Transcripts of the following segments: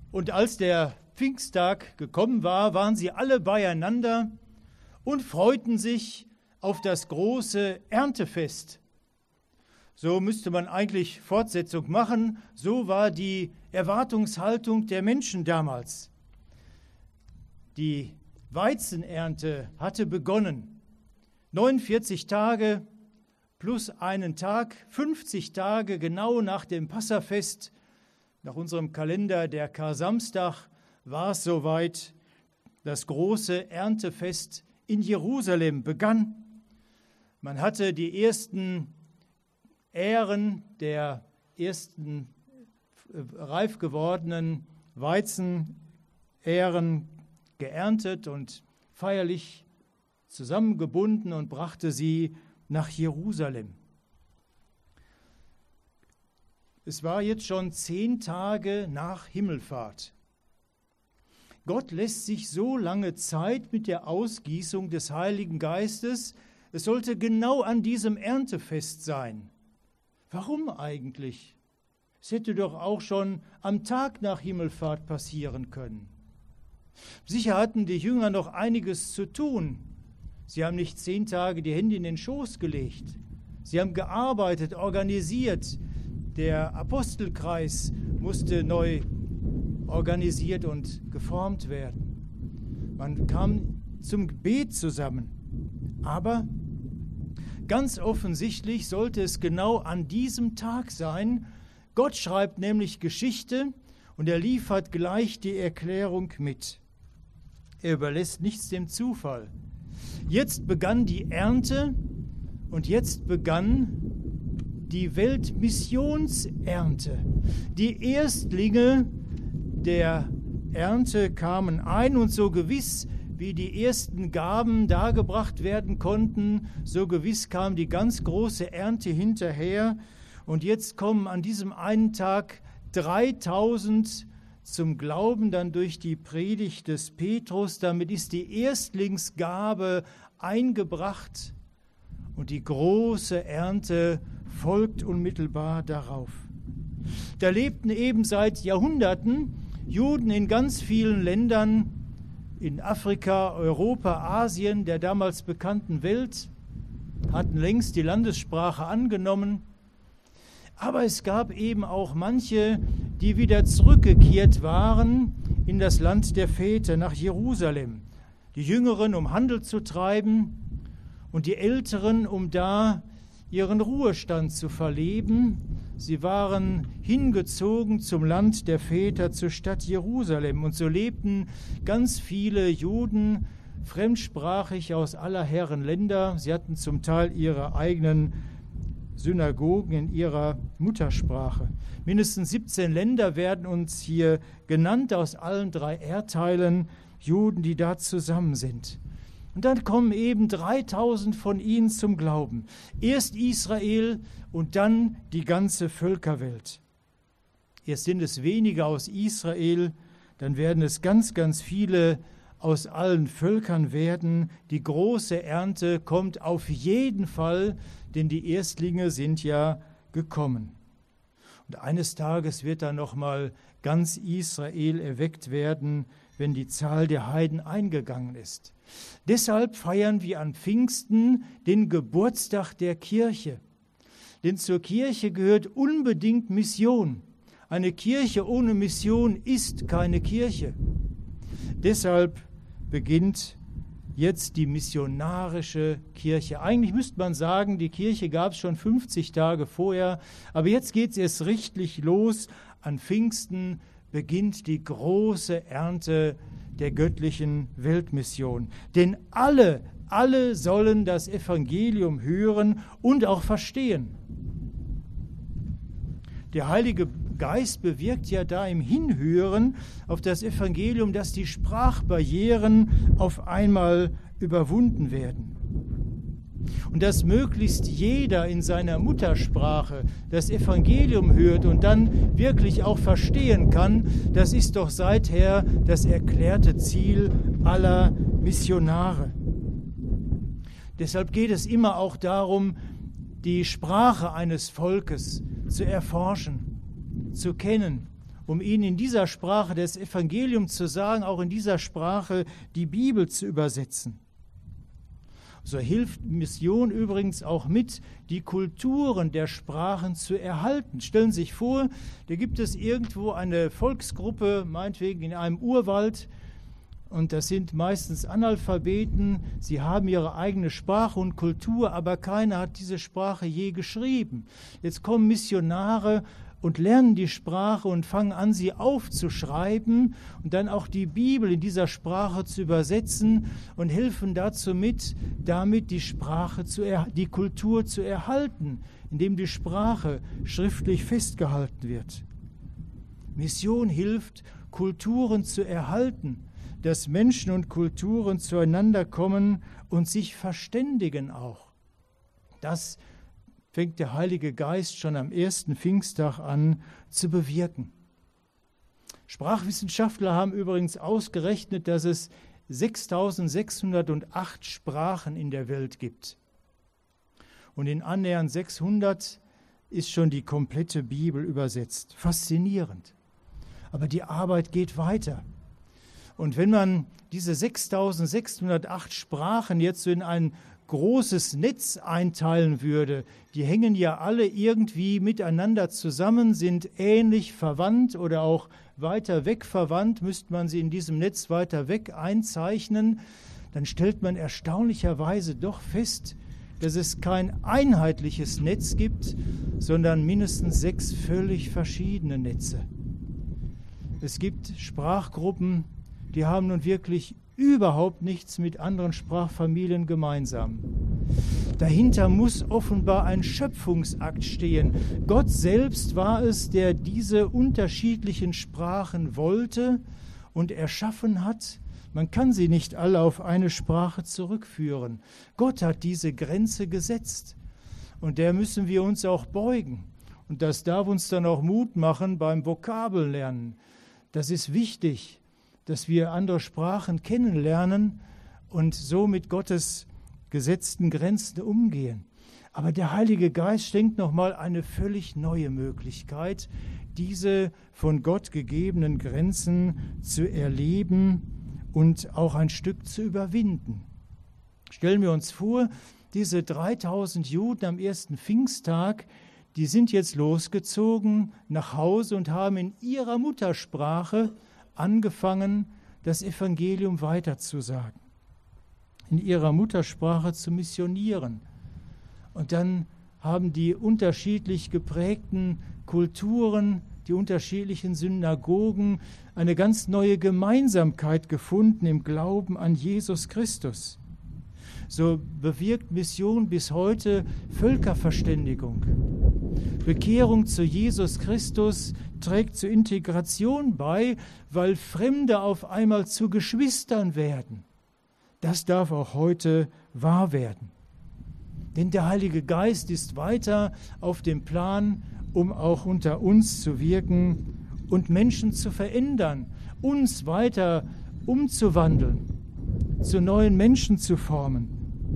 Und als der Pfingsttag gekommen war, waren sie alle beieinander und freuten sich auf das große Erntefest. So müsste man eigentlich Fortsetzung machen. So war die Erwartungshaltung der Menschen damals. Die Weizenernte hatte begonnen. 49 Tage plus einen Tag, 50 Tage genau nach dem Passafest, nach unserem Kalender der Kar-Samstag, war es soweit. Das große Erntefest in Jerusalem begann. Man hatte die ersten Ähren der ersten reif gewordenen Weizenähren geerntet und feierlich zusammengebunden und brachte sie nach Jerusalem. Es war jetzt schon 10 Tage nach Himmelfahrt. Gott lässt sich so lange Zeit mit der Ausgießung des Heiligen Geistes. Es sollte genau an diesem Erntefest sein. Warum eigentlich? Es hätte doch auch schon am Tag nach Himmelfahrt passieren können. Sicher hatten die Jünger noch einiges zu tun. Sie haben nicht 10 Tage die Hände in den Schoß gelegt. Sie haben gearbeitet, organisiert. Der Apostelkreis musste neu organisiert und geformt werden. Man kam zum Gebet zusammen. Aber ganz offensichtlich sollte es genau an diesem Tag sein. Gott schreibt nämlich Geschichte und er liefert gleich die Erklärung mit. Er überlässt nichts dem Zufall. Jetzt begann die Ernte und jetzt begann die Weltmissionsernte. Die Erstlinge der Ernte kamen ein und so gewiss wie die ersten Gaben dargebracht werden konnten, so gewiss kam die ganz große Ernte hinterher. Und jetzt kommen an diesem einen Tag 3000 zum Glauben dann durch die Predigt des Petrus. Damit ist die Erstlingsgabe eingebracht und die große Ernte folgt unmittelbar darauf. Da lebten eben seit Jahrhunderten Juden in ganz vielen Ländern, in Afrika, Europa, Asien, der damals bekannten Welt, hatten längst die Landessprache angenommen. Aber es gab eben auch manche, die wieder zurückgekehrt waren in das Land der Väter, nach Jerusalem. Die Jüngeren, um Handel zu treiben und die Älteren, um da ihren Ruhestand zu verleben. Sie waren hingezogen zum Land der Väter, zur Stadt Jerusalem. Und so lebten ganz viele Juden fremdsprachig aus aller Herren Länder. Sie hatten zum Teil ihre eigenen Synagogen in ihrer Muttersprache. Mindestens 17 Länder werden uns hier genannt aus allen 3 Erdteilen, Juden, die da zusammen sind. Und dann kommen eben 3000 von ihnen zum Glauben. Erst Israel und dann die ganze Völkerwelt. Erst sind es wenige aus Israel, dann werden es ganz, ganz viele aus allen Völkern werden. Die große Ernte kommt auf jeden Fall, denn die Erstlinge sind ja gekommen. Und eines Tages wird dann nochmal ganz Israel erweckt werden, wenn die Zahl der Heiden eingegangen ist. Deshalb feiern wir an Pfingsten den Geburtstag der Kirche. Denn zur Kirche gehört unbedingt Mission. Eine Kirche ohne Mission ist keine Kirche. Deshalb beginnt jetzt die missionarische Kirche. Eigentlich müsste man sagen, die Kirche gab es schon 50 Tage vorher, aber jetzt geht es erst richtig los. An Pfingsten beginnt die große Ernte der göttlichen Weltmission. Denn alle sollen das Evangelium hören und auch verstehen. Der Heilige Geist bewirkt ja da im Hinhören auf das Evangelium, dass die Sprachbarrieren auf einmal überwunden werden. Und dass möglichst jeder in seiner Muttersprache das Evangelium hört und dann wirklich auch verstehen kann, das ist doch seither das erklärte Ziel aller Missionare. Deshalb geht es immer auch darum, die Sprache eines Volkes zu erforschen, zu kennen um ihnen in dieser Sprache das Evangelium zu sagen, auch in dieser Sprache die Bibel zu übersetzen. So hilft Mission übrigens auch mit, die Kulturen der Sprachen zu erhalten. Stellen Sie sich vor, da gibt es irgendwo eine Volksgruppe, meinetwegen in einem Urwald, und das sind meistens Analphabeten, sie haben ihre eigene Sprache und Kultur, aber keiner hat diese Sprache je geschrieben. Jetzt kommen Missionare und lernen die Sprache und fangen an, sie aufzuschreiben und dann auch die Bibel in dieser Sprache zu übersetzen und helfen dazu mit, damit die Kultur zu erhalten, indem die Sprache schriftlich festgehalten wird. Mission hilft, Kulturen zu erhalten, dass Menschen und Kulturen zueinander kommen und sich verständigen auch. Das fängt der Heilige Geist schon am ersten Pfingsttag an zu bewirken. Sprachwissenschaftler haben übrigens ausgerechnet, dass es 6.608 Sprachen in der Welt gibt. Und in annähernd 600 ist schon die komplette Bibel übersetzt. Faszinierend. Aber die Arbeit geht weiter. Und wenn man diese 6.608 Sprachen jetzt so in ein großes Netz einteilen würde, die hängen ja alle irgendwie miteinander zusammen, sind ähnlich verwandt oder auch weiter weg verwandt, müsste man sie in diesem Netz weiter weg einzeichnen, dann stellt man erstaunlicherweise doch fest, dass es kein einheitliches Netz gibt, sondern mindestens 6 völlig verschiedene Netze. Es gibt Sprachgruppen, die haben nun wirklich überhaupt nichts mit anderen Sprachfamilien gemeinsam. Dahinter muss offenbar ein Schöpfungsakt stehen. Gott selbst war es, der diese unterschiedlichen Sprachen wollte und erschaffen hat. Man kann sie nicht alle auf eine Sprache zurückführen. Gott hat diese Grenze gesetzt und der müssen wir uns auch beugen. Und das darf uns dann auch Mut machen beim Vokabellernen. Das ist wichtig, dass wir andere Sprachen kennenlernen und so mit Gottes gesetzten Grenzen umgehen. Aber der Heilige Geist schenkt nochmal eine völlig neue Möglichkeit, diese von Gott gegebenen Grenzen zu erleben und auch ein Stück zu überwinden. Stellen wir uns vor, diese 3.000 Juden am ersten Pfingsttag, die sind jetzt losgezogen nach Hause und haben in ihrer Muttersprache angefangen, das Evangelium weiterzusagen, in ihrer Muttersprache zu missionieren. Und dann haben die unterschiedlich geprägten Kulturen, die unterschiedlichen Synagogen eine ganz neue Gemeinsamkeit gefunden im Glauben an Jesus Christus. So bewirkt Mission bis heute Völkerverständigung. Bekehrung zu Jesus Christus trägt zur Integration bei, weil Fremde auf einmal zu Geschwistern werden. Das darf auch heute wahr werden. Denn der Heilige Geist ist weiter auf dem Plan, um auch unter uns zu wirken und Menschen zu verändern, uns weiter umzuwandeln, zu neuen Menschen zu formen.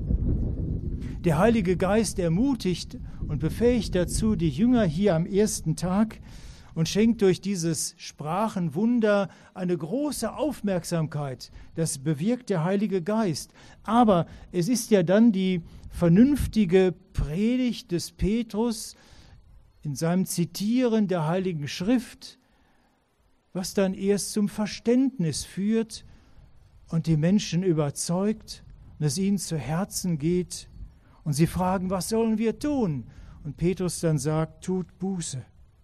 Der Heilige Geist ermutigt und befähigt dazu die Jünger hier am ersten Tag und schenkt durch dieses Sprachenwunder eine große Aufmerksamkeit. Das bewirkt der Heilige Geist. Aber es ist ja dann die vernünftige Predigt des Petrus in seinem Zitieren der Heiligen Schrift, was dann erst zum Verständnis führt und die Menschen überzeugt und es ihnen zu Herzen geht. Und sie fragen, was sollen wir tun? Und Petrus dann sagt, tut Buße.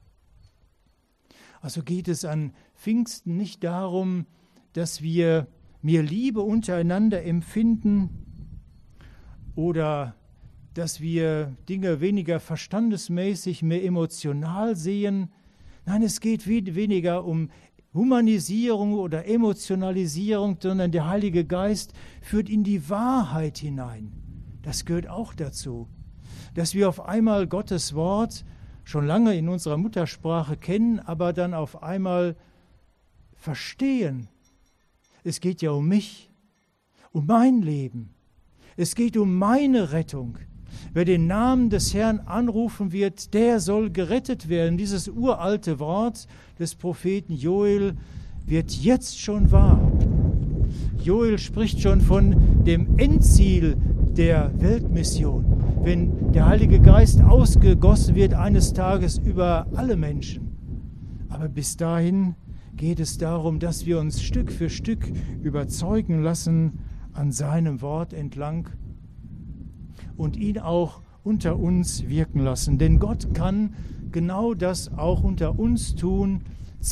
Also geht es an Pfingsten nicht darum, dass wir mehr Liebe untereinander empfinden oder dass wir Dinge weniger verstandesmäßig, mehr emotional sehen. Nein, es geht weniger um Humanisierung oder Emotionalisierung, sondern der Heilige Geist führt in die Wahrheit hinein. Das gehört auch dazu, dass wir auf einmal Gottes Wort schon lange in unserer Muttersprache kennen, aber dann auf einmal verstehen. Es geht ja um mich, um mein Leben. Es geht um meine Rettung. Wer den Namen des Herrn anrufen wird, der soll gerettet werden. Dieses uralte Wort des Propheten Joel wird jetzt schon wahr. Joel spricht schon von dem Endziel der Weltmission, wenn der Heilige Geist ausgegossen wird eines Tages über alle Menschen. Aber bis dahin geht es darum, dass wir uns Stück für Stück überzeugen lassen an seinem Wort entlang und ihn auch unter uns wirken lassen. Denn Gott kann genau das auch unter uns tun,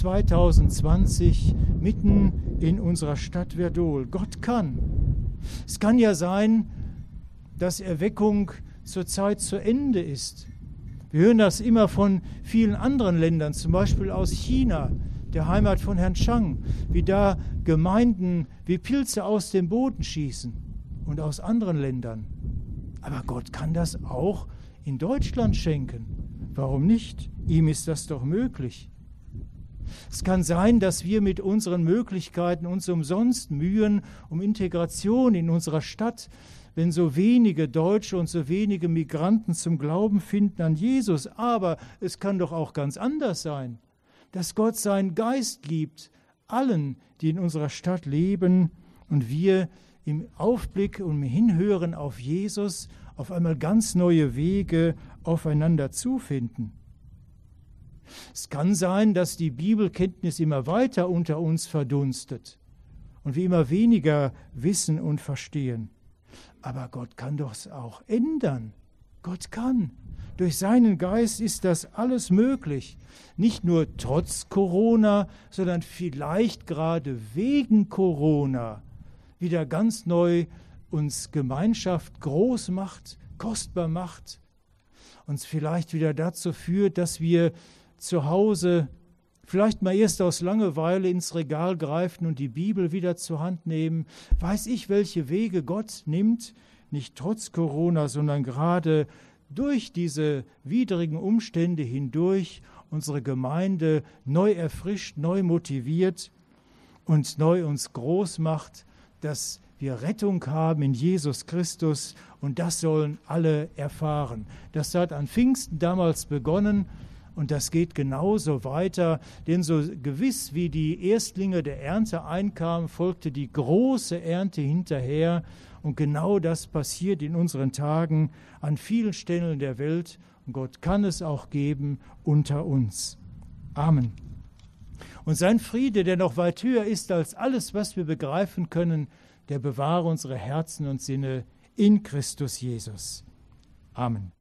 2020 mitten in unserer Stadt Werdohl. Gott kann. Es kann ja sein, dass Erweckung zurzeit zu Ende ist. Wir hören das immer von vielen anderen Ländern, zum Beispiel aus China, der Heimat von Herrn Chang, wie da Gemeinden wie Pilze aus dem Boden schießen und aus anderen Ländern. Aber Gott kann das auch in Deutschland schenken. Warum nicht? Ihm ist das doch möglich. Es kann sein, dass wir mit unseren Möglichkeiten uns umsonst mühen um Integration in unserer Stadt, wenn so wenige Deutsche und so wenige Migranten zum Glauben finden an Jesus. Aber es kann doch auch ganz anders sein, dass Gott seinen Geist gibt, allen, die in unserer Stadt leben, und wir im Aufblick und im Hinhören auf Jesus auf einmal ganz neue Wege aufeinander zufinden. Es kann sein, dass die Bibelkenntnis immer weiter unter uns verdunstet und wir immer weniger wissen und verstehen. Aber Gott kann doch auch ändern. Gott kann. Durch seinen Geist ist das alles möglich. Nicht nur trotz Corona, sondern vielleicht gerade wegen Corona wieder ganz neu uns Gemeinschaft groß macht, kostbar macht, uns vielleicht wieder dazu führt, dass wir zu Hause vielleicht mal erst aus Langeweile ins Regal greifen und die Bibel wieder zur Hand nehmen. Weiß ich, welche Wege Gott nimmt, nicht trotz Corona, sondern gerade durch diese widrigen Umstände hindurch unsere Gemeinde neu erfrischt, neu motiviert und neu uns groß macht, dass wir Rettung haben in Jesus Christus, und das sollen alle erfahren. Das hat an Pfingsten damals begonnen und das geht genauso weiter, denn so gewiss wie die Erstlinge der Ernte einkamen, folgte die große Ernte hinterher, und genau das passiert in unseren Tagen an vielen Stellen der Welt, und Gott kann es auch geben unter uns. Amen. Und sein Friede, der noch weit höher ist als alles, was wir begreifen können, der bewahre unsere Herzen und Sinne in Christus Jesus. Amen.